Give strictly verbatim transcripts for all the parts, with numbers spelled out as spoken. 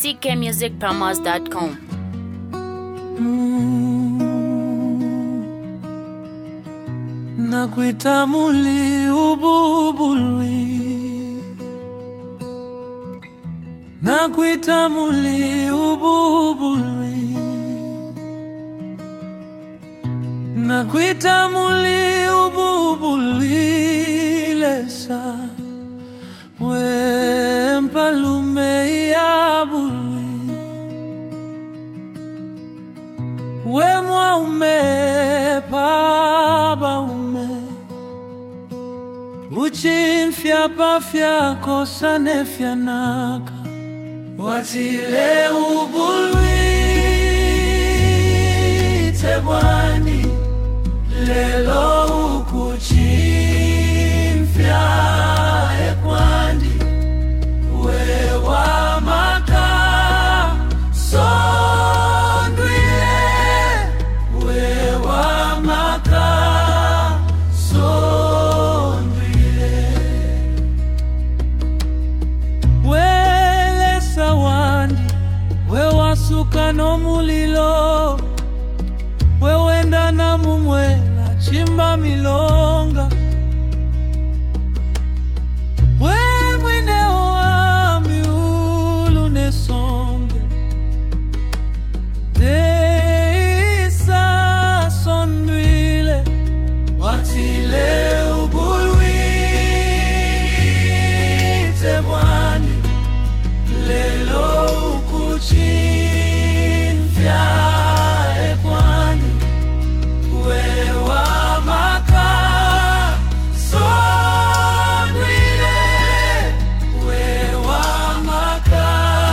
c k music promos dot com. Nakuita muli ububulwi, Nakuita muli ububulwi, Nakuita muli ububulwi lesa, we mpalume ya bulwi, we mwaume paba ume, uchinfya pafya kosane fyanaka, watile ubulwi tebwani, lelo ukuchimfya ekwandi, wewa maka sondwile, wewa maka sondwile, wele sawandi, wewa suka no mulilo, wewenda na mumwela chimba milonga, we mwine wa miulu nesonge, deisa sondwile, watile ubulwi tebwani, lelo ukuchimfya ekwani, wewa maka sondwile, wewa maka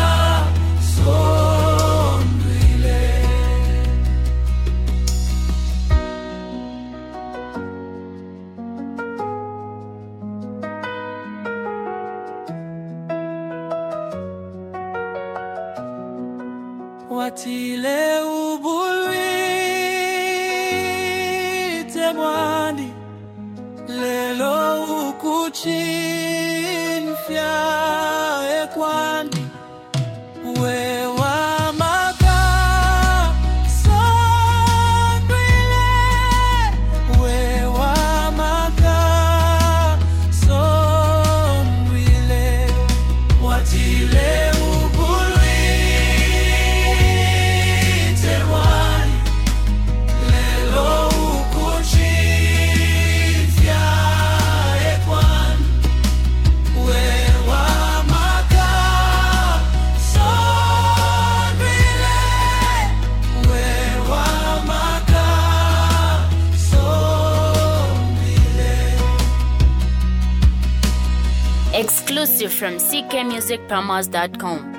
sondwile. Watile ubulwi tebwani, lelo ukuchimfya ekwani, wewa maka sondwile, wewa maka sondwile, watile ubulwi tebwani, lelo ukuchimfya ekwani, wewa maka sondwile, wewa maka sondwile. Exclusive from c k music promos dot com.